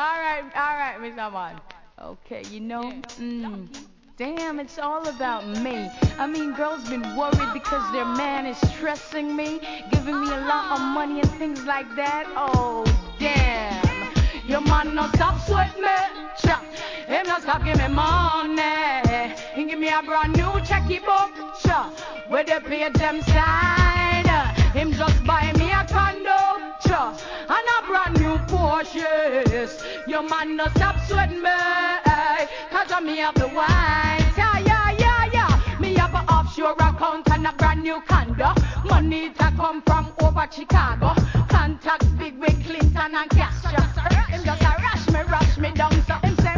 All right, Mr. Man. Okay, damn, it's all about me. I mean, girls been worried because their man is stressing me, giving me a lot of money and things like that. Oh, damn. Your man no stop sweat me, cha. Him no stop give me money. He give me a brand new checky book, cha. Where they pay them side. Him just buy me a condo, cha. And a brand new Porsche. Your man no stop sweat me, cause me have the wine. Yeah. Me have an offshore account and a brand new condo. Money that come from over Chicago. Contacts big with Clinton and Cash.